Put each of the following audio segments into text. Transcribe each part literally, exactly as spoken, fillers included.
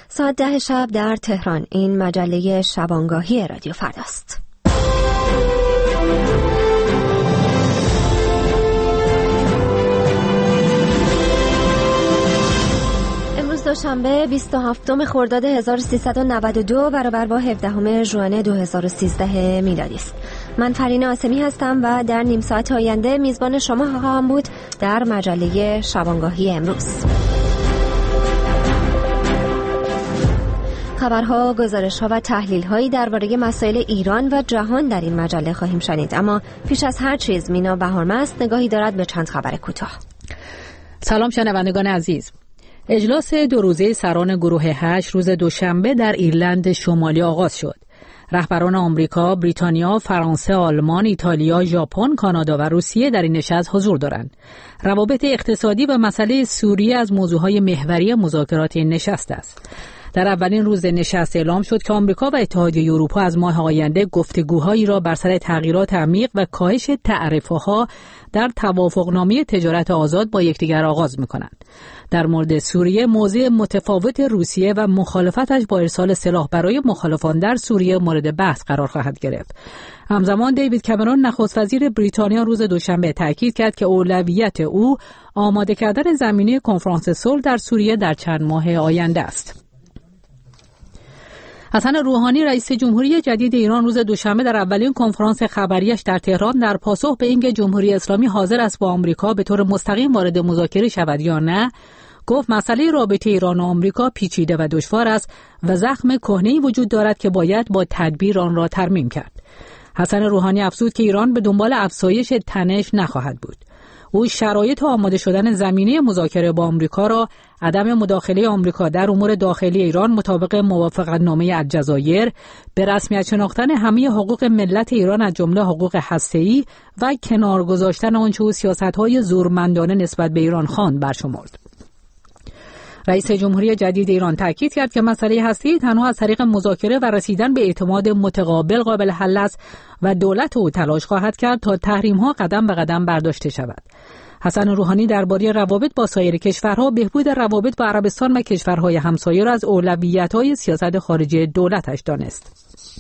ساعت ده شب در تهران. این مجله شبانگاهی رادیو فرداست. امروز دوشنبه بیست و هفتم خرداد هزار و سیصد و نود و دو برابر با هفدهم ژوئن دو هزار و سیزده میلادی است. من فرین آسمی هستم و در نیم ساعت آینده میزبان شما خواهم بود در مجله شبانگاهی امروز. خبرها، گزارش‌ها و تحلیل‌هایی درباره مسائل ایران و جهان در این مجله خواهیم شنید. اما پیش از هر چیز مینا بهارمست نگاهی دارد به چند خبر کوتاه. سلام شنوندگان عزیز. اجلاس دو روزه سران گروه هشت روز دوشنبه در ایرلند شمالی آغاز شد. رهبران آمریکا، بریتانیا، فرانسه، آلمان، ایتالیا، ژاپن، کانادا و روسیه در این نشست حضور دارند. روابط اقتصادی و مسئله سوریه از موضوعهای محوری مذاکرات این نشست است. در اولین روز نشست اعلام شد که آمریکا و اتحادیه اروپا از ماه آینده گفتگوهایی را بر سر تغییرات عمیق و کاهش تعرفه‌ها در توافقنامه تجارت آزاد با یکدیگر آغاز می‌کنند. در مورد سوریه، موضع متفاوت روسیه و مخالفتش با ارسال سلاح برای مخالفان در سوریه مورد بحث قرار خواهد گرفت. همزمان دیوید کامرون نخست وزیر بریتانیا روز دوشنبه تاکید کرد که اولویت او آماده کردن زمینه کنفرانس صلح در سوریه در چند ماه آینده است. حسن روحانی رئیس جمهوری جدید ایران روز دوشنبه در اولین کنفرانس خبریش در تهران در پاسخ به اینکه جمهوری اسلامی حاضر است با آمریکا به طور مستقیم وارد مذاکره شود یا نه، گفت مسئله رابطه ایران و آمریکا پیچیده و دشوار است و زخم کهنه‌ای وجود دارد که باید با تدبیر آن را ترمیم کرد. حسن روحانی افزود که ایران به دنبال افزایش تنش نخواهد بود. او شرایط آماده شدن زمینه مذاکره با آمریکا را عدم مداخله آمریکا در امور داخلی ایران مطابق موافقتنامه الجزایر، به رسمیت شناختن همه حقوق ملت ایران از جمله حقوق هسته‌ای و کنار گذاشتن آنچه او سیاست‌های زورمندانه نسبت به ایران خواند برشمرد. رئیس جمهوری جدید ایران تاکید کرد که مسئله هسته‌ای تنها از طریق مذاکره و رسیدن به اعتماد متقابل قابل حل است و دولت او تلاش خواهد کرد تا تحریم‌ها قدم به قدم برداشته شود. حسن روحانی درباره روابط با سایر کشورها، بهبود روابط با عربستان و کشورهای همسایه را از اولویت‌های سیاست خارجی دولتش دانست.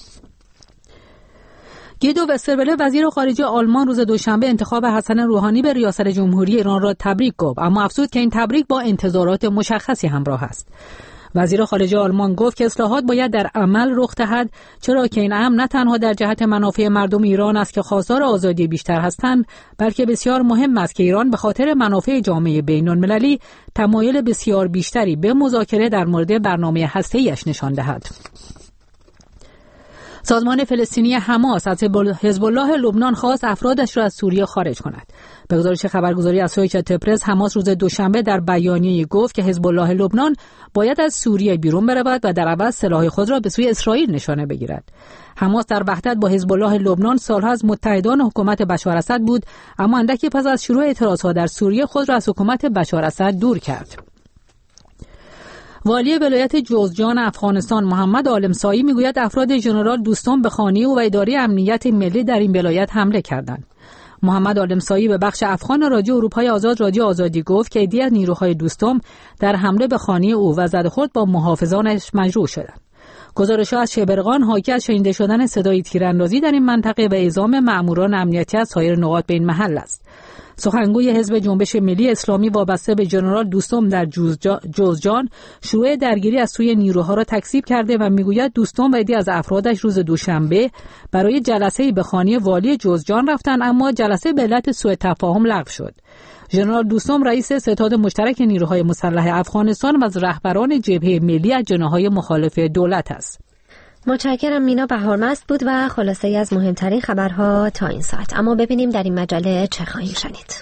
گیدو وستربله وزیر خارجه آلمان روز دوشنبه انتخاب حسن روحانی به ریاست جمهوری ایران را تبریک گفت، اما افزود که این تبریک با انتظارات مشخصی همراه است. وزیر خارجه آلمان گفت که اصلاحات باید در عمل رخ دهد، چرا که این امر نه تنها در جهت منافع مردم ایران است که خواستار آزادی بیشتر هستند، بلکه بسیار مهم است که ایران به خاطر منافع جامعه بین‌المللی تمایل بسیار بیشتری به مذاکره در مورد برنامه هسته‌ایش نشان دهد. سازمان فلسطینی حماس از حزب الله لبنان خواست افرادش را از سوریه خارج کند. به گزارش خبرگزاری اسوشییتد پرس، حماس روز دوشنبه در بیانیه‌ای گفت که حزب الله لبنان باید از سوریه بیرون برود و در عوض سلاح خود را به سوی اسرائیل نشانه بگیرد. حماس در وحدت با حزب الله لبنان سالها از متحدان حکومت بشار اسد بود، اما اندکی پس از شروع اعتراضات در سوریه خود را از حکومت بشار اسد دور کرد. والی ولایت جوزجان افغانستان محمد عالمسایی میگوید افراد ژنرال دوستم به خانه او و اداره امنیت ملی در این ولایت حمله کردند. محمد عالمسایی به بخش افغان رادیو اروپای آزاد رادیو آزادی گفت که عده‌ای از نیروهای دوستم در حمله به خانه او و زد و خورد با محافظانش مجروح شدند. گزارش‌ها از شبرغان حاکی از شنیده شدن صدای تیراندازی در این منطقه و اعزام مأموران امنیتی از سایر نقاط به این محل است. سخنگوی حزب جنبش ملی اسلامی وابسته به ژنرال دوستم در جوزجان شروع درگیری از سوی نیروها را تکذیب کرده و میگوید دوستم و عده‌ای از افرادش روز دوشنبه برای جلسه‌ای به خانه والی جوزجان رفتند، اما جلسه به علت سوء تفاهم لغو شد. ژنرال دوستم رئیس ستاد مشترک نیروهای مسلح افغانستان و از رهبران جبهه ملی از جناح‌های مخالف دولت است. متشکرم. مینا بهارمست بود و خلاصه‌ای از مهمترین خبرها تا این ساعت. اما ببینیم در این مجله چه خواهیم شنید.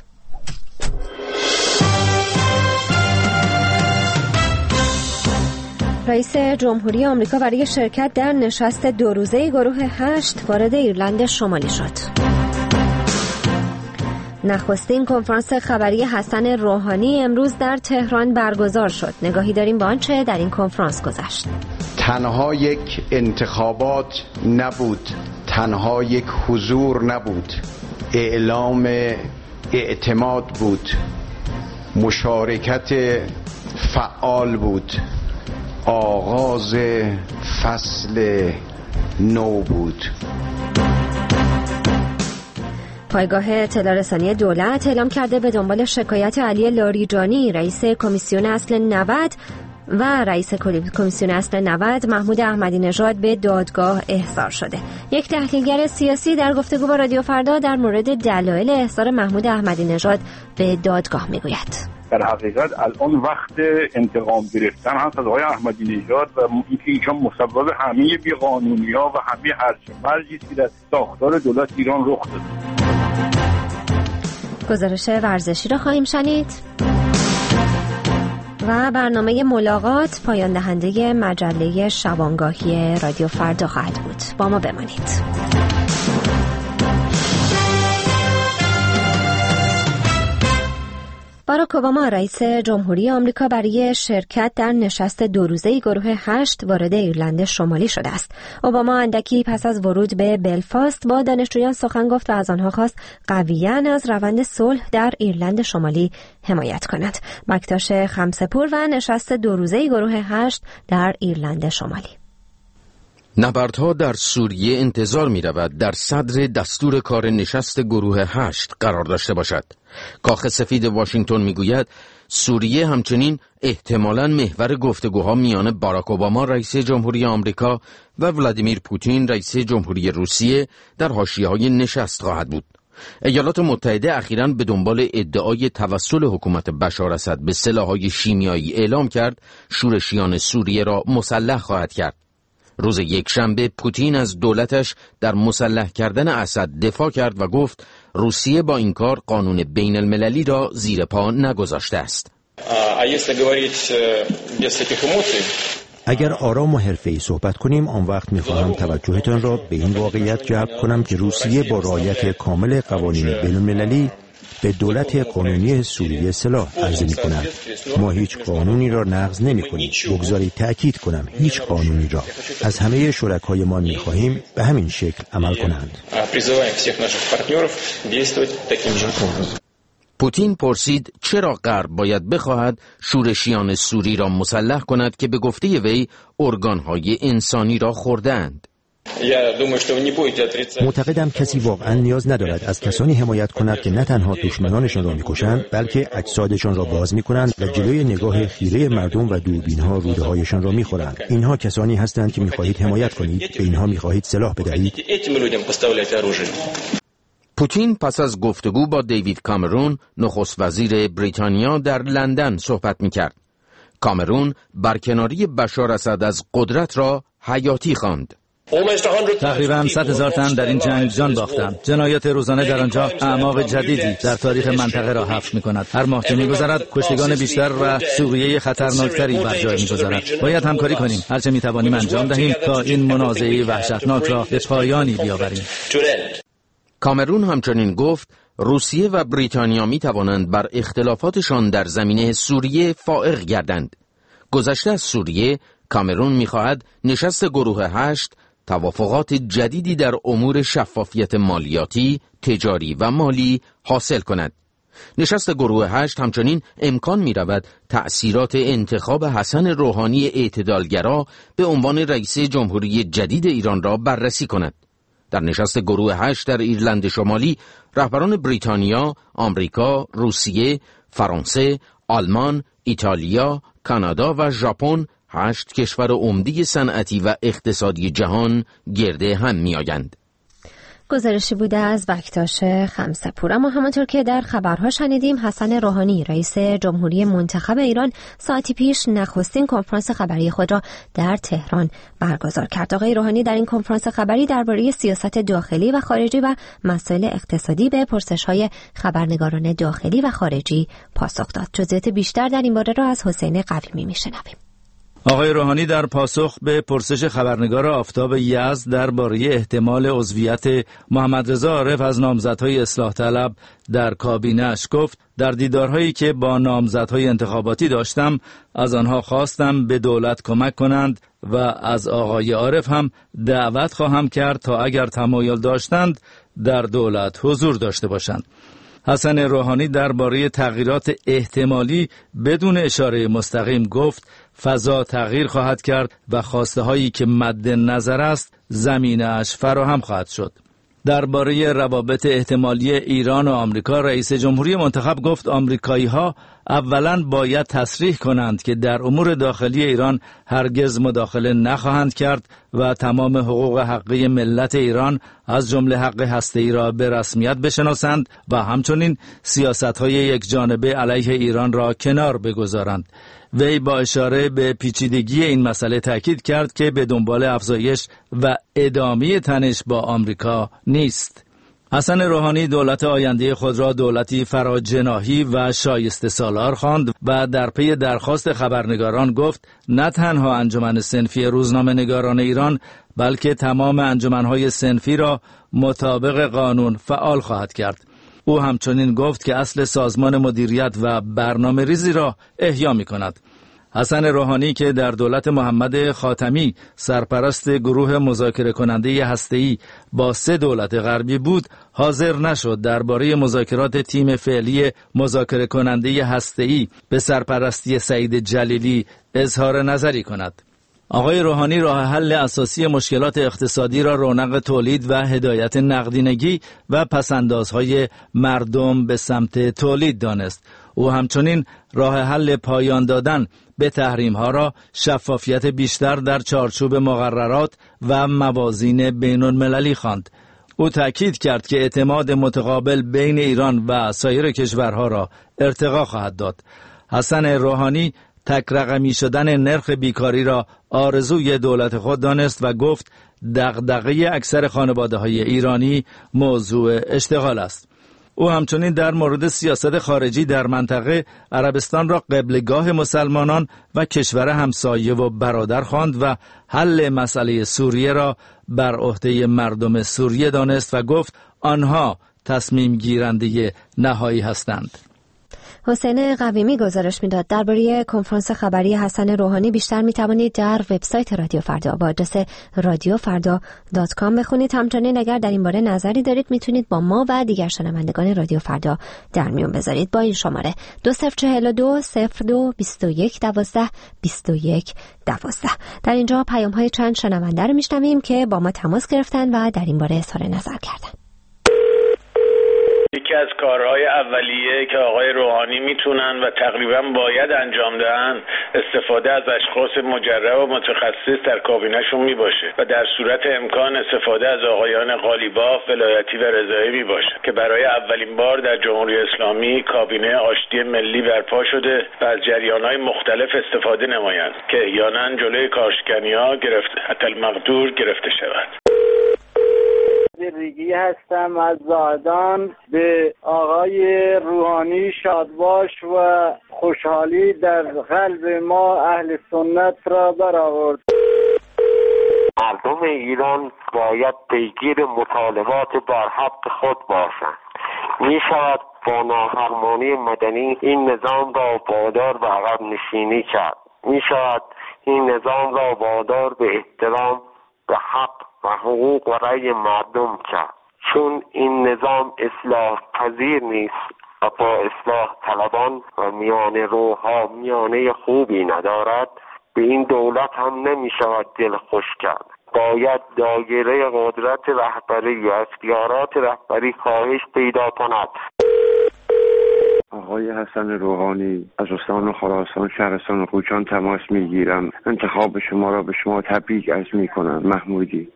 رئیس جمهوری آمریکا برای شرکت در نشست دو روزه گروه هشت وارد ایرلند شمالی شد. نخستین کنفرانس خبری حسن روحانی امروز در تهران برگزار شد. نگاهی داریم به آنچه در این کنفرانس گذشت. تنها یک انتخابات نبود، تنها یک حضور نبود، اعلام اعتماد بود، مشارکت فعال بود آغاز فصل نو بود. پایگاه اطلاع رسانی دولت اعلام کرده به دنبال شکایت علی لاریجانی رئیس کمیسیون اصل نود و رئیس کمیسیون اصل نود محمود احمدی نژاد به دادگاه احضار شده. یک تحلیلگر سیاسی در گفتگو با رادیو فردا در مورد دلایل احضار محمود احمدی نژاد به دادگاه میگوید. در حقیقت الان وقت انتقام گرفتن هست از آقای احمدی نژاد و اینکه ایشان مسبب همه بی‌قانونی‌ها و همه هرچ مرجی که در ساختار دولت ایران رخ داده. گزارش ورزشی را خواهیم شنید و برنامه ملاقات پایان دهنده مجله شبانگاهی رادیو فردا خواهد بود. با ما بمانید. باراک اوباما رئیس جمهوری آمریکا برای شرکت در نشست دو روزه گروه هشت وارد ایرلند شمالی شده است. اوباما اندکی پس از ورود به بلفاست با دانشجویان سخن گفت و از آنها خواست قویاً از روند صلح در ایرلند شمالی حمایت کند. بکتاش خمسپور و نشست دو روزه گروه هشت در ایرلند شمالی. نبردها در سوریه انتظار می رود در صدر دستور کار نشست گروه هشت قرار داشته باشد. کاخ سفید واشنگتن می گوید سوریه همچنین احتمالاً محور گفتگوها میان باراک اوباما رئیس جمهوری آمریکا و ولادیمیر پوتین رئیس جمهوری روسیه در حاشیه‌های نشست خواهد بود. ایالات متحده اخیراً به دنبال ادعای توسل حکومت بشار اسد به سلاح‌های شیمیایی اعلام کرد شورشیان سوریه را مسلح خواهد کرد. روز یکشنبه پوتین از دولتش در مسلح کردن اسد دفاع کرد و گفت روسیه با این کار قانون بین المللی را زیر پا نگذاشته است. اگر آرام و حرفه‌ای صحبت کنیم آن وقت می‌خواهم توجهتان را به این واقعیت جلب کنم که روسیه با رعایت کامل قوانین بین المللی به دولت قانونی سوریه سلاح عرضه می‌کند. ما هیچ قانونی را نقض نمی‌کنیم. بگذارید تأکید کنم هیچ قانونی را. از همه شرکایمان می‌خواهیم به همین شکل عمل کنند. پوتین پرسید چرا غرب باید بخواهد شورشیان سوری را مسلح کند که به گفته وی ارگان‌های انسانی را خورده‌اند. معتقدم کسی واقعا نیاز ندارد از کسانی حمایت کند که نه تنها دشمنانشان را می‌کشند بلکه اجسادشان را باز می‌کنند و جلوی نگاه خیره مردم و دوربین‌ها روده‌هایشان را می‌خورند. اینها کسانی هستند که می‌خواهید حمایت کنید، به اینها می‌خواهید سلاح بدهید. پوتین پس از گفتگو با دیوید کامرون نخست وزیر بریتانیا در لندن صحبت می‌کرد. کامرون برکناری بشار اسد از قدرت را حیاتی خواند. تقریباً صد هزار تن در این جنگ جان باختند. جنایات روزانه در آنجا اعماق جدیدی در تاریخ منطقه را حفر می‌کند. هر ماه که می‌گذرد کشتگان بیشتر و سوریه خطرناکتری بر جای می‌گذارد. باید همکاری کنیم، هر چه می‌توانیم انجام دهیم تا این منازعه وحشتناک را به پایانی بیاوریم. کامرون همچنین گفت روسیه و بریتانیا می‌توانند بر اختلافاتشان در زمینه سوریه فائق گردند. گذشته از سوریه، کامرون می‌خواهد نشست گروه هشت توافقات جدیدی در امور شفافیت مالیاتی، تجاری و مالی حاصل کند. نشست گروه هشت همچنین امکان می رود تأثیرات انتخاب حسن روحانی اعتدالگرا به عنوان رئیس جمهوری جدید ایران را بررسی کند. در نشست گروه هشت در ایرلند شمالی، رهبران بریتانیا، آمریکا، روسیه، فرانسه، آلمان، ایتالیا، کانادا و ژاپن هشت کشور عمده صنعتی و اقتصادی جهان گرده هم می‌آیند. گزارشی بوده از بکتاش خمسپور. اما همانطور که در خبرها شنیدیم حسن روحانی رئیس جمهوری منتخب ایران ساعتی پیش نخستین کنفرانس خبری خود را در تهران برگزار کرد. آقای روحانی در این کنفرانس خبری درباره سیاست داخلی و خارجی و مسائل اقتصادی به پرسش‌های خبرنگاران داخلی و خارجی پاسخ داد. جزئیات بیشتر در این باره را از حسین قویمی می‌شنویم. آقای روحانی در پاسخ به پرسش خبرنگار آفتاب یزد درباره احتمال عضویت محمد رضا عارف از نامزدهای اصلاح طلب در کابینه‌اش گفت در دیدارهایی که با نامزدهای انتخاباتی داشتم از آنها خواستم به دولت کمک کنند و از آقای عارف هم دعوت خواهم کرد تا اگر تمایل داشتند در دولت حضور داشته باشند. حسن روحانی درباره تغییرات احتمالی بدون اشاره مستقیم گفت فضا تغییر خواهد کرد و خواسته هایی که مد نظر است زمینه‌اش فراهم خواهد شد. درباره روابط احتمالی ایران و آمریکا رئیس جمهوری منتخب گفت آمریکایی‌ها اولاً باید تصریح کنند که در امور داخلی ایران هرگز مداخله نخواهند کرد و تمام حقوق حقی ملت ایران از جمله حق هسته‌ای را به رسمیت بشناسند و همچنین سیاست‌های یکجانبه علیه ایران را کنار بگذارند. وی با اشاره به پیچیدگی این مسئله تاکید کرد که به دنبال افزایش و ادامه تنش با آمریکا نیست. حسن روحانی دولت آینده خود را دولتی فراجناحی و شایسته سالار خواند و در پی درخواست خبرنگاران گفت نه تنها انجمن صنفی روزنامه‌نگاران ایران بلکه تمام انجمن‌های صنفی را مطابق قانون فعال خواهد کرد. او همچنین گفت که اصل سازمان مدیریت و برنامه ریزی را احیا می کند. حسن روحانی که در دولت محمد خاتمی سرپرست گروه مذاکره کننده هسته‌ای با سه دولت غربی بود، حاضر نشد درباره مذاکرات تیم فعلی مذاکره کننده هسته‌ای به سرپرستی سعید جلیلی اظهار نظری کند. آقای روحانی راه حل اساسی مشکلات اقتصادی را رونق تولید و هدایت نقدینگی و پسندازهای مردم به سمت تولید دانست. او همچنین راه حل پایان دادن به تحریم‌ها را شفافیت بیشتر در چارچوب مقررات و موازین بین‌المللی خواند. او تأکید کرد که اعتماد متقابل بین ایران و سایر کشورها را ارتقا خواهد داد. حسن روحانی تک رقمی شدن نرخ بیکاری را آرزوی دولت خود دانست و گفت دغدغه اکثر خانواده‌های ایرانی موضوع اشتغال است. او همچنین در مورد سیاست خارجی در منطقه عربستان را قبلگاه مسلمانان و کشور همسایه و برادر خواند و حل مسئله سوریه را بر عهده مردم سوریه دانست و گفت آنها تصمیم گیرنده نهایی هستند. حسین قویمی گزارش میداد. درباره کنفرانس خبری حسن روحانی بیشتر میتوانید در وبسایت رادیو فردا با آدرس رادیو فردا دات کام بخونید. همچنین اگر در این باره نظری دارید میتونید با ما و دیگر شنوندگان رادیو فردا در میون بذارید با این شماره دو صفر چهل و دو صفر دو بیست و یک دوازده بیست و یک دوازده. در اینجا پیام های چند شنونده رو میشنویم که با ما تماس گرفتن و در این باره اظهار نظر کردن. یکی از کارهای اولیه که آقای روحانی میتونن و تقریبا باید انجام دهن استفاده از اشخاص مجرب و متخصص در کابینه‌شون میباشه و در صورت امکان استفاده از آقایان قالیباف، ولایتی و رضایی میباشه که برای اولین بار در جمهوری اسلامی کابینه آشتی ملی برپا شده و از جریانهای مختلف استفاده نمایند که احیانا جلوی کارشکنی‌ها گرفته حتی المقدور گرفته شود. ریگی هستم از زاهدان. به آقای روحانی شادباش و خوشحالی در قلب ما اهل سنت را برآورد. مردم ایران باید پیگیر مطالبات در حق خود باشند. می شود با نافرمانی مدنی این نظام را وادار به عقب نشینی کرد. می شود این نظام را وادار به احترام به حق و حقوق و رأی مردم کرد، چون این نظام اصلاح پذیر نیست و با اصلاح طلبان و میانه روها میانه خوبی ندارد. به این دولت هم نمی شود دل خوش کرد. باید دایره قدرت رهبری و اختیارات رهبری کاهش پیدا کند. آقای حسن روحانی از استان خراسان شهرستان قوچان تماس میگیرم. انتخاب شما را به شما تبریک عرض میکنم. محمودی.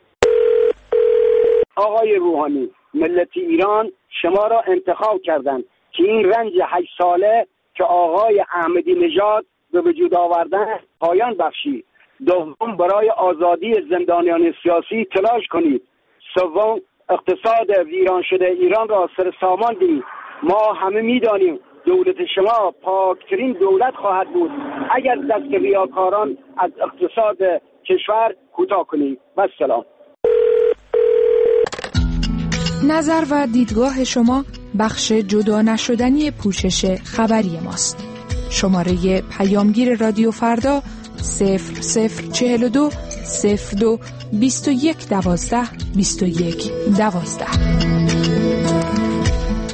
آقای روحانی، ملت ایران شما را انتخاب کردند که این رنج هشت ساله که آقای احمدی نژاد به وجود آوردن پایان بخشید. دوم، برای آزادی زندانیان سیاسی تلاش کنید. سوم، اقتصاد ویران شده ایران را سر سامان دهید. ما همه میدانیم دولت شما پاکترین دولت خواهد بود اگر دست ریاکاران از اقتصاد کشور کوتاه کنید. و سلام. نظر و دیدگاه شما بخش جدا نشدنی پوشش خبری ماست. شماره پیامگیر رادیو فردا صفر صفر چهل و دو صفر دو بیست و یک دوازده بیست و یک دوازده.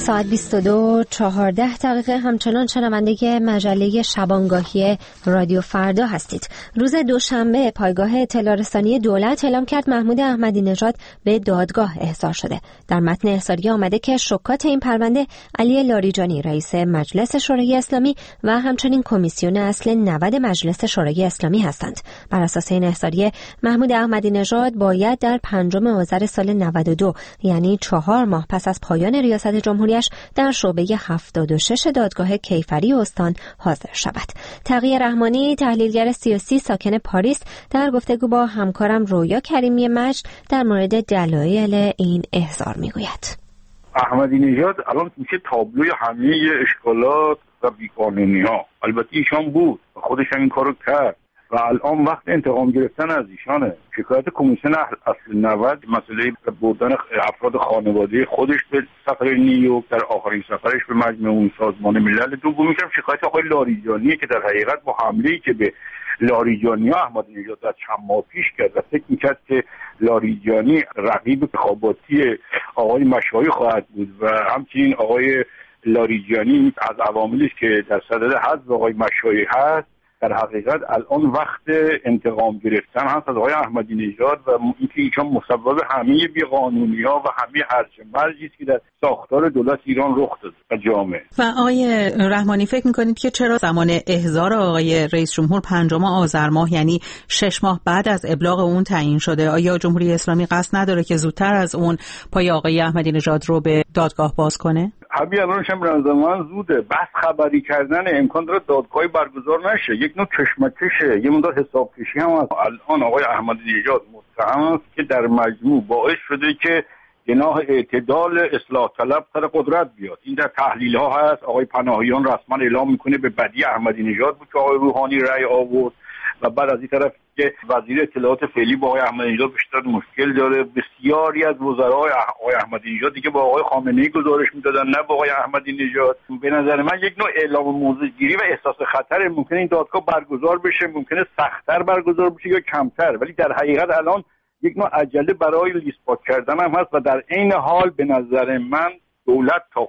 ساعت بیست و دو چهارده دقیقه همچنان شنونده مجله شبانگاهی رادیو فردا هستید. روز دوشنبه پایگاه اطلاع رسانی دولت اعلام کرد محمود احمدی نژاد به دادگاه احضار شده. در متن احضاریه آمده که شکات این پرونده علی لاریجانی رئیس مجلس شورای اسلامی و همچنین کمیسیون اصل نود مجلس شورای اسلامی هستند. بر اساس این احضاریه محمود احمدی نژاد باید در پنجم آذر سال نود و دو یعنی چهار ماه پس از پایان ریاست جمهوریش در شعبه هفتاد و شش دادگاه کیفری استان حاضر شود. تقی رحمانی تحلیلگر سیاسی ساکن پاریس در گفتگو با همکارم رویا کریمی مجد در مورد دلایل این احضار میگوید. احمدی نژاد الان میشه تابلوی همه اشکالات و بیقانونی‌ها. البته ایشان بود و خودش هم این کارو کرد و الان وقت انتقام گرفتن از ایشانه. شکایت کمیسیون اصل نود مسئله بردن افراد خانواده خودش به سفر نیویورک در آخرین سفرش به مجمع سازمان ملل، دومیش هم شکایت آقای لاریجانیه که در حقیقت با حمله‌ای که به لاریجانی احمدی نژاد از چند ماه پیش کرد و فکر می‌کرد که لاریجانی رقیب انتخاباتی آقای مشایی خواهد بود و همچنین آقای لاریجانی از عواملی است که در صدد حذف آقای مشایی هست، در حقیقت الان وقت انتقام گرفتن هست از آقای احمدی نژاد و اینکه ایشان مسبب همه بیقانونی‌ها و همه هرچ مرجی است که در ساختار دولت ایران رخ داده و جامعه. و آقای رحمانی فکر می‌کنید که چرا زمان احضار آقای رئیس جمهور پنجم آذر ماه یعنی شش ماه بعد از ابلاغ اون تعیین شده؟ آیا جمهوری اسلامی قصد نداره که زودتر از اون پای آقای احمدی نژاد رو به دادگاه باز کنه؟ همین الانش هم به نظر من زوده. بس خبری کردن امکان داره دادگاهی برگزار نشه. یک نوع کشمکشه، یه مقدار حساب کشی هم هست. الان آقای احمدی نژاد متهم است که در مجموع باعث شده که جناح اعتدال اصلاح طلب سر قدرت بیاد. این در تحلیل ها هست. آقای پناهیان رسما اعلام میکنه به بدی احمدی نژاد بود که آقای روحانی رأی آورد و بعد از این طرف که وزیر اطلاعات فعلی با آقای احمدی نژاد بیشتر مشکل داره. بسیاری از وزرای آقای احمدی نژاد دیگه با آقای خامنه‌ای گزارش میدادن، نه با آقای احمدی نژاد. به نظر من یک نوع اعلام موضع‌گیری و احساس خطر. ممکنه این دادگاه برگزار بشه، ممکنه سخت‌تر برگزار بشه یا کمتر، ولی در حقیقت الان یک نوع عجله برای لیست پاک کردن هم هست و در عین حال به نظر من دولت تا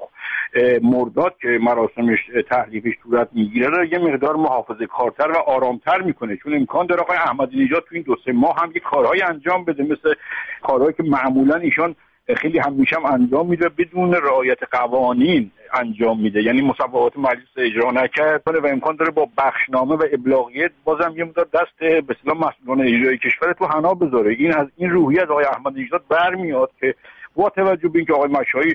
مرداد که مراسمش تحریفش صورت میگیره رو یه مقدار محافظه کارتر و آرامتر میکنه، چون امکان داره آقای احمدی نژاد تو این دو سه ماه هم یک کارهای انجام بده، مثل کارهایی که معمولا ایشان خیلی همیشه هم انجام میده بدون رعایت قوانین انجام میده، یعنی مصوبات مجلس اجرا نکرد و امکان داره با بخشنامه و ابلاغیه بازم یه مقدار دست به اصطلاح مسئولان اجرایی کشور تو حنا بذاره. این از این روحیه از آقای احمدی نژاد برمیاد که با توجه به اینکه آقای مشایی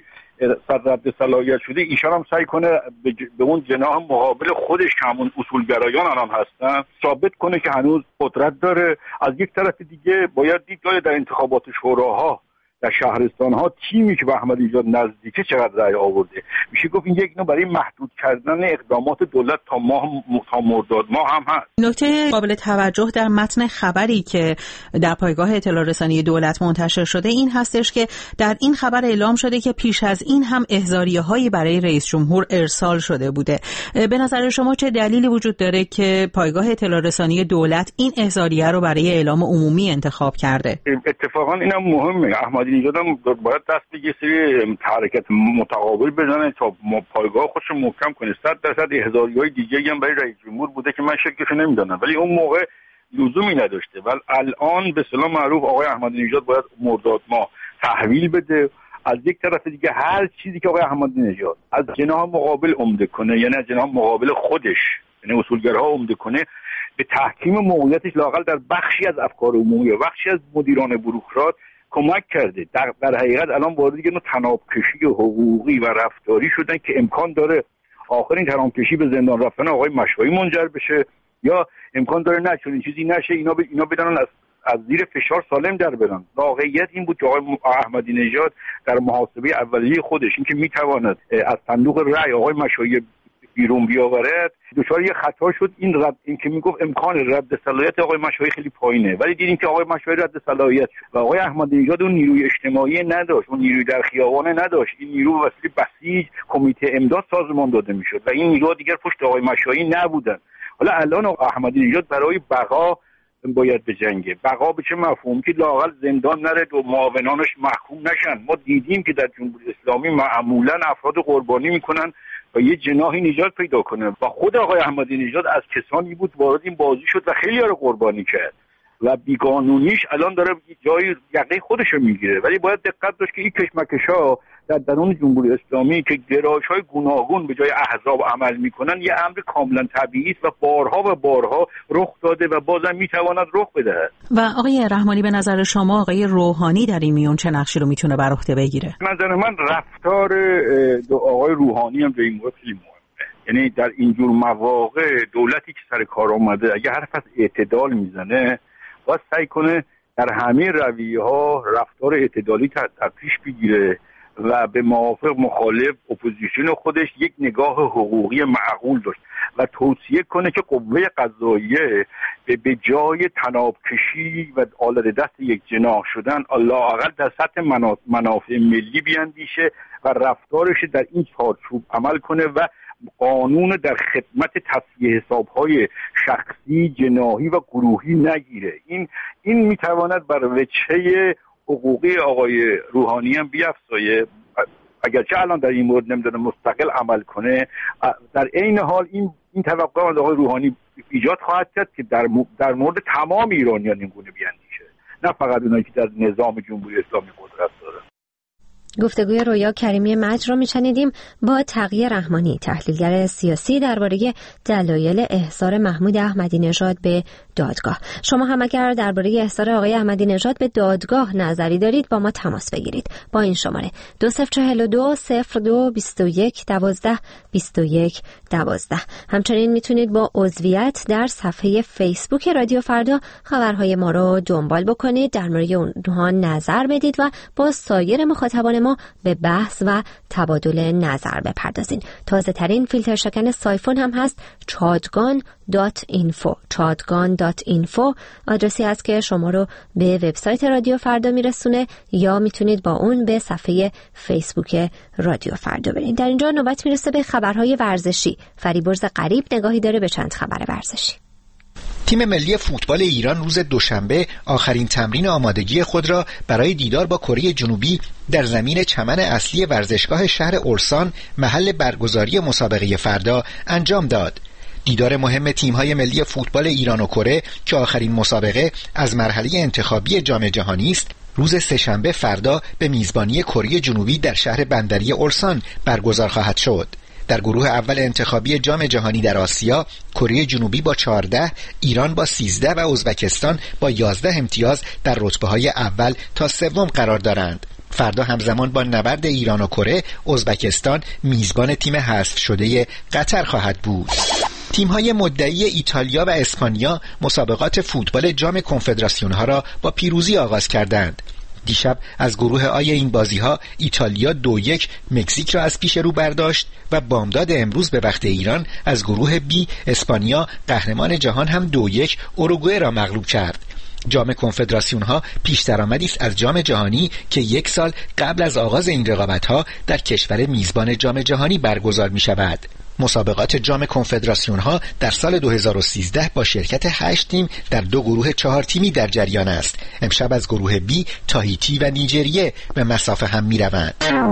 صدر صلاحیت شده، ایشان هم سعی کنه به اون جناح مقابل خودش که همون اصولگرایان الان هستن ثابت کنه که هنوز قدرت داره. از یک طرف دیگه باید دید در انتخابات شوراها در شهرستان ها تیمی که به احمدی نژاد نزدیکه چقدر رأی آورده. میشه گفت این یک نوع برای محدود کردن اقدامات دولت تا ماه تا مرداد ماه هم هست. نکته قابل توجه در متن خبری که در پایگاه اطلاع رسانی دولت منتشر شده این هستش که در این خبر اعلام شده که پیش از این هم احضاریه هایی برای رئیس جمهور ارسال شده بوده. به نظر شما چه دلیلی وجود داره که پایگاه اطلاع رسانی دولت این احضاریه رو برای اعلام عمومی انتخاب کرده؟ اتفاقا اینم مهمه. احمدی نژاد هم باید دست به یه سری حرکت متقابل بزنه تا پایگاه خودش محکم کنه. صد درصد احضاریه‌های دیگه‌ای هم برای رئیس جمهور بوده که من شکلش نمیدونم، ولی اون موقع لزومی نداشته. ولی الان به اصطلاح معروف آقای احمدی نژاد باید مرداد ماه تحویل بده. از یک طرف دیگه هر چیزی که آقای احمدی نژاد از جناح مقابل عمده کنه، یعنی از جناح مقابل خودش، یعنی اصولگراها عمده کنه، به تحکیم موقعیتش لااقل در بخشی از افکار عمومی و بخشی از مدیران بوروکرات کمک کرده. در, در حقیقت الان وارد دیگه نوع تنابکشی حقوقی و رفتاری شدن که امکان داره آخرین تنابکشی به زندان رفتن آقای مشایی منجر بشه، یا امکان داره نه چون این چیزی نشه اینا ب... اینا بدن از از زیر فشار سالم در برن. واقعیت این بود که آقای احمدی نژاد در محاسبه اولیه خودش این که میتواند از صندوق رأی آقای مشایی بیرون بیاورد دچار یه خطا شد. این رد این که میگفت امکان رد صلاحیت آقای مشایی خیلی پایینه، ولی دیدیم که آقای مشایی رد صلاحیت شد و آقای احمدی نژاد اون نیروی اجتماعی نداشت، اون نیروی در خیابان نداشت. این نیرو وسیله بسیج کمیته امداد سازمان داده میشد و این نیروها دیگر پشت آقای مشایی نبودن. حالا الان احمدی نژاد برای بقا باید بجنگه. بقا به چه مفهوم؟ که لااقل زندان نره و معاونانش محکوم نشن. ما دیدیم که در جمهوری اسلامی معمولا افراد قربانی میکنن و یه جناحی نجات پیدا کنه و خود آقای احمدی نژاد از کسانی بود وارد این بازی شد و خیلی ها رو قربانی کرد و بیقانونیش الان داره جای یقه خودش رو میگیره. ولی باید دقت داشت که این کشمکش‌ها در درون جمهوری اسلامی که گرایش‌های گوناگون به جای احزاب عمل میکنن یه امر کاملا طبیعی است و بارها و بارها رخ داده و بازم میتواند رخ بدهد. و آقای رحمانی به نظر شما آقای روحانی در این میون چه نقشی رو میتونه بر عهده بگیره؟ نظر من رفتار آقای روحانی هم به این مورد خیلی مهمه. یعنی در اینجور مواقع دولتی که سر کار اومده اگه حرف از اعتدال میزنه باید سعی کنه در همه رویه‌ها رفتار اعتدالی در پیش بگیره و به موافق مخالف اپوزیسیون خودش یک نگاه حقوقی معقول داشت و توصیه کنه که قوه قضاییه به جای طناب کشی و آلت دست یک جناح شدن لااقل در سطح منافع ملی بیاندیشه و رفتارش در این چارچوب عمل کنه و قانون در خدمت تصفیه حساب‌های شخصی، جناحی و گروهی نگیره. این این میتواند بر وجهه حقوقی آقای روحانی هم بیفزایه، اگرچه الان در این مورد نمیدونه مستقل عمل کنه. در عین حال این این توقع از آقای روحانی ایجاد خواهد کرد که در در مورد تمام ایرانیان این گونه بیاندیشه، نه فقط اونایی که در نظام جمهوری اسلامی قدرت دارن. گفتگوی رویا کریمی مجد را میشنیدیم با تقی رحمانی، تحلیلگر سیاسی، درباره دلایل احضار محمود احمدی نژاد به دادگاه. شما هم اگر درباره احضار آقای احمدی نژاد به دادگاه نظری دارید با ما تماس بگیرید با این شماره دو صفر چهل و دو صفر دو بیست و یک دوازده بیست و یک دوازده. همچنین میتونید با عضویت در صفحه فیسبوک رادیو فردا خبرهای ما رو دنبال بکنید، در مورد اونها نظر بدید و با سایر مخاطبان ما به بحث و تبادل نظر بپردازین. تازه ترین فیلتر شکن سایفون هم هست، چادگان دات اینفو. چادگان دات اینفو آدرسی هست که شما رو به وبسایت رادیو فردا میرسونه یا میتونید با اون به صفحه فیسبوک رادیو فردا برید. در اینجا نوبت میرسه به خبرهای ورزشی. فریبرز غریب نگاهی داره به چند خبر ورزشی. تیم ملی فوتبال ایران روز دوشنبه آخرین تمرین آمادگی خود را برای دیدار با کره جنوبی در زمین چمن اصلی ورزشگاه شهر اورسان محل برگزاری مسابقه فردا انجام داد. دیدار مهم تیم‌های ملی فوتبال ایران و کره که آخرین مسابقه از مرحله انتخابی جام جهانی است، روز سه‌شنبه فردا به میزبانی کره جنوبی در شهر بندری اورسان برگزار خواهد شد. در گروه اول انتخابی جام جهانی در آسیا، کره جنوبی با چهارده، ایران با سیزده و ازبکستان با یازده امتیاز در رتبه‌های اول تا سوم قرار دارند. فردا همزمان با نبرد ایران و کره، ازبکستان میزبان تیم حذف شده قطر خواهد بود. تیم‌های مدعی ایتالیا و اسپانیا مسابقات فوتبال جام کنفدراسیون‌ها را با پیروزی آغاز کردند. دیشب از گروه آی این بازی‌ها ایتالیا دو یک مکزیک را از پیش رو برداشت و بامداد امروز به وقت ایران از گروه بی اسپانیا قهرمان جهان هم دو یک اوروگوئه را مغلوب کرد. جام کنفدراسیون‌ها پیش درآمدی است از جام جهانی که یک سال قبل از آغاز این رقابت‌ها در کشور میزبان جام جهانی برگزار می‌شود. مسابقات جام کنفدراسیون‌ها در سال دو هزار و سیزده با شرکت هشت تیم در دو گروه چهار تیمی در جریان است. امشب از گروه بی تاهیتی و نیجریه به مسافه هم می‌روند.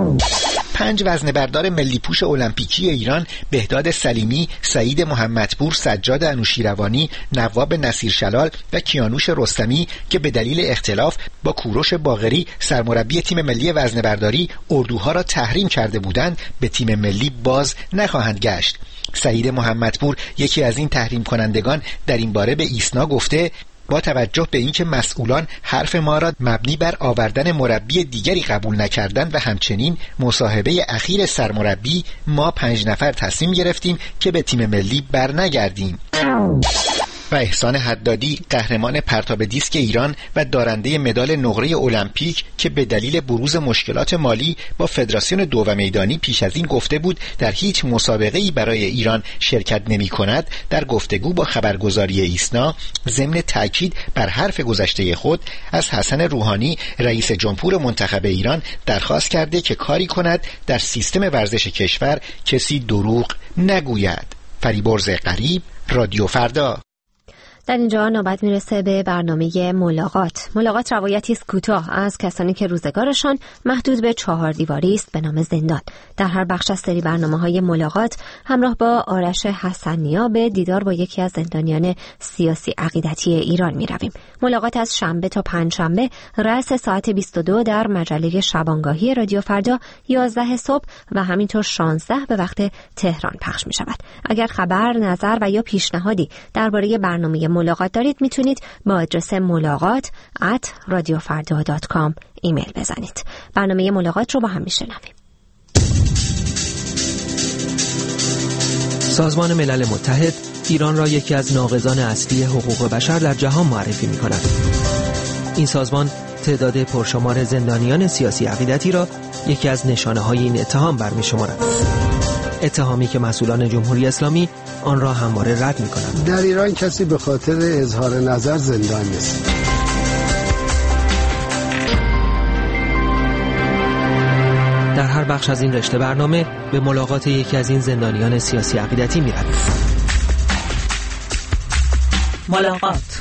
پنج وزنه‌بردار ملی پوش المپیکی ایران بهداد سلیمی، سعید محمدپور، سجاد انوشیروانی، نواب نصیر شلال و کیانوش رستمی که به دلیل اختلاف با کوروش باقری سرمربی تیم ملی وزنه‌برداری اردوها را تحریم کرده بودند، به تیم ملی باز نخواهند گشت. سعید محمدپور یکی از این تحریم کنندگان در این باره به ایسنا گفته با توجه به اینکه مسئولان حرف ما را مبنی بر آوردن مربی دیگری قبول نکردند و همچنین مصاحبه اخیر سرمربی، ما پنج نفر تصمیم گرفتیم که به تیم ملی برنگردیم. و احسان حدادی قهرمان پرتاب دیسک ایران و دارنده مدال نقره المپیک که به دلیل بروز مشکلات مالی با فدراسیون دو و میدانی پیش از این گفته بود در هیچ مسابقه‌ای برای ایران شرکت نمی کند، در گفتگو با خبرگزاری ایسنا ضمن تاکید بر حرف گذشته خود از حسن روحانی رئیس جمهور منتخب ایران درخواست کرده که کاری کند در سیستم ورزش کشور کسی دروغ نگوید. فریبرز غریب، رادیو فردا. در اینجا نوبت میرسه به برنامه ملاقات. ملاقات روایتی است کوتاه از کسانی که روزگارشان محدود به چهار دیواری است به نام زندان. در هر بخش از سری برنامه‌های ملاقات همراه با آرش حسن‌نیا به دیدار با یکی از زندانیان سیاسی عقیدتی ایران میرویم. ملاقات از شنبه تا پنجشنبه رأس ساعت بیست و دو در مجله شبانگاهی رادیو فردا یازده صبح و همینطور شانزده به وقت تهران پخش می شود. اگر خبر، نظر و یا پیشنهادی درباره برنامه ملاقات دارید میتونید با آدرس ملاقات ات رادیو فردا دات کام ایمیل بزنید. برنامه ملاقات رو با هم میشنویم. سازمان ملل متحد ایران را یکی از ناقضان اصلی حقوق بشر در جهان معرفی می کند. این سازمان تعداد پرشمار زندانیان سیاسی عقیدتی را یکی از نشانه‌های این اتهام برمی شمارد. اتهامی که مسئولان جمهوری اسلامی آن را همواره رد می کنند. در ایران کسی به خاطر اظهار نظر زندان نیست. در هر بخش از این رشته برنامه به ملاقات یکی از این زندانیان سیاسی عقیدتی می رویم. ملاقات.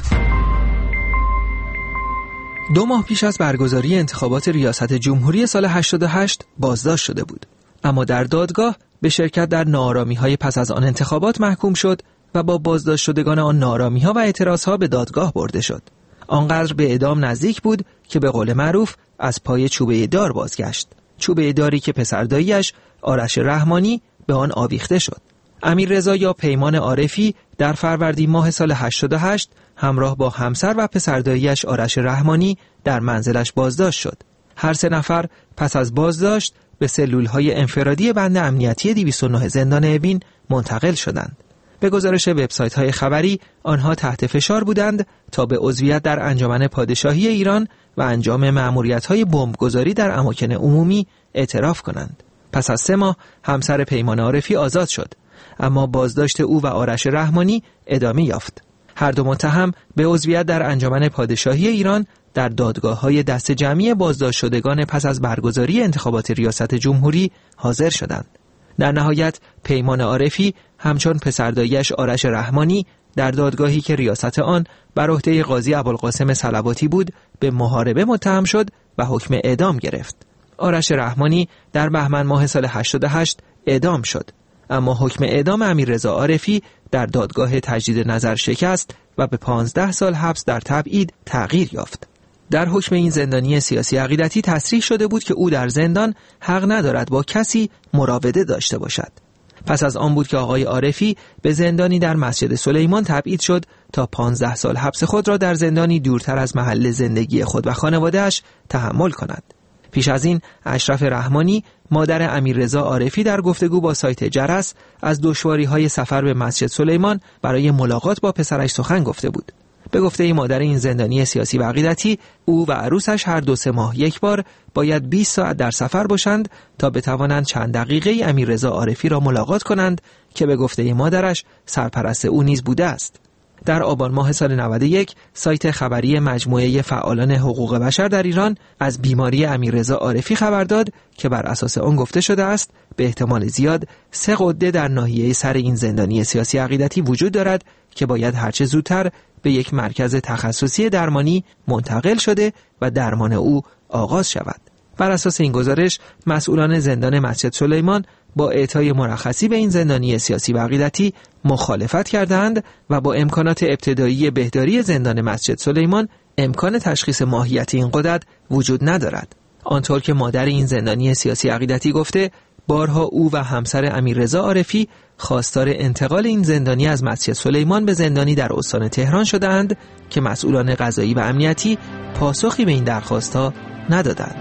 دو ماه پیش از برگزاری انتخابات ریاست جمهوری سال هشتاد و هشت بازداشت شده بود، اما در دادگاه به شرکت در ناآرامی‌های پس از آن انتخابات محکوم شد و با بازداشت شدگان آن ناآرامی‌ها و اعتراضها به دادگاه برده شد. آنقدر به اعدام نزدیک بود که به قول معروف از پای چوبه دار بازگشت. چوبه داری که پسردایی‌اش آرش رحمانی به آن آویخته شد. امیررضا یا پیمان عارفی در فروردین ماه سال هشتاد و هشت همراه با همسر و پسردایی‌اش آرش رحمانی در منزلش بازداشت شد. هر سه نفر پس از بازداشت به سلول‌های انفرادی بند امنیتی دویست و نه زندان اوین منتقل شدند. به گزارش وبسایت‌های خبری آنها تحت فشار بودند تا به عضویت در انجمن پادشاهی ایران و انجام مأموریت‌های بمبگذاری در اماکن عمومی اعتراف کنند. پس از سه ماه همسر پیمان عارفی آزاد شد، اما بازداشت او و آرش رحمانی ادامه یافت. هر دو متهم به عضویت در انجمن پادشاهی ایران در دادگاه‌های دست جمعی بازداشت شدگان پس از برگزاری انتخابات ریاست جمهوری حاضر شدند. در نهایت پیمان عارفی همچون پسردایی‌اش آرش رحمانی در دادگاهی که ریاست آن بر عهده قاضی ابوالقاسم صلواتی بود به محاربه متهم شد و حکم اعدام گرفت. آرش رحمانی در بهمن ماه سال هشتاد و هشت اعدام شد، اما حکم اعدام امیررضا عارفی در دادگاه تجدید نظر شکست و به پانزده سال حبس در تبعید تغییر یافت. در حکم این زندانی سیاسی عقیدتی تصریح شده بود که او در زندان حق ندارد با کسی مراوده داشته باشد. پس از آن بود که آقای عارفی به زندانی در مسجد سلیمان تبعید شد تا پانزده سال حبس خود را در زندانی دورتر از محل زندگی خود و خانواده‌اش تحمل کند. پیش از این اشرف رحمانی مادر امیررضا عارفی در گفتگو با سایت جرس از دشواری‌های سفر به مسجد سلیمان برای ملاقات با پسرش سخن گفته بود. به گفته مادر این زندانی سیاسی و عقیدتی، او و عروسش هر دو سه ماه یک بار باید بیست ساعت در سفر باشند تا بتوانند چند دقیقه امیررضا عارفی را ملاقات کنند که به گفته مادرش سرپرست او نیز بوده است. در آبان ماه سال نود و یک سایت خبری مجموعه فعالان حقوق بشر در ایران از بیماری امیررضا عارفی خبر داد که بر اساس آن گفته شده است به احتمال زیاد سه غده در ناحیه سر این زندانی سیاسی عقیدتی وجود دارد که باید هرچه زودتر به یک مرکز تخصصی درمانی منتقل شده و درمان او آغاز شود. بر اساس این گزارش مسئولان زندان مسجد سلیمان با اعطای مرخصی به این زندانی سیاسی و عقیدتی مخالفت کردند و با امکانات ابتدایی بهداری زندان مسجد سلیمان امکان تشخیص ماهیت این غدد وجود ندارد. آنطور که مادر این زندانی سیاسی عقیدتی گفته، بارها او و همسر امیررضا عارفی خواستار انتقال این زندانی از مسجد سلیمان به زندانی در استان تهران شدند که مسئولان قضایی و امنیتی پاسخی به این درخواست‌ها ندادند.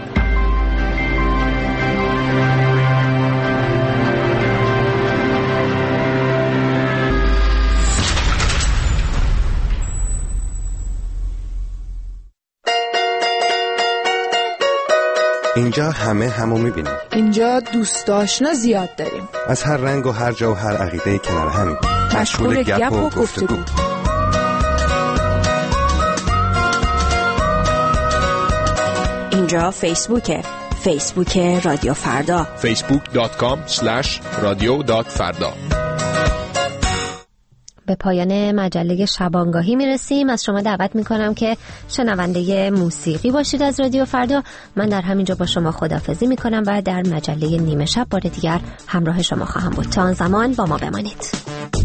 اینجا همه همو میبینیم. اینجا دوست آشنا زیاد داریم. از هر رنگ و هر جا و هر عقیده کنار همیم. مشغول گپ و گفتگو. اینجا فیسبوکه. فیسبوک رادیو فردا. فیسبوک دات کام اسلش رادیو دات فردا. به پایان مجله شبانگاهی میرسیم. از شما دعوت میکنم که شنونده موسیقی باشید از رادیو فردا. من در همینجا با شما خداحافظی میکنم و در مجله نیمه شب بار دیگر همراه شما خواهم بود. تا آن زمان با ما بمانید.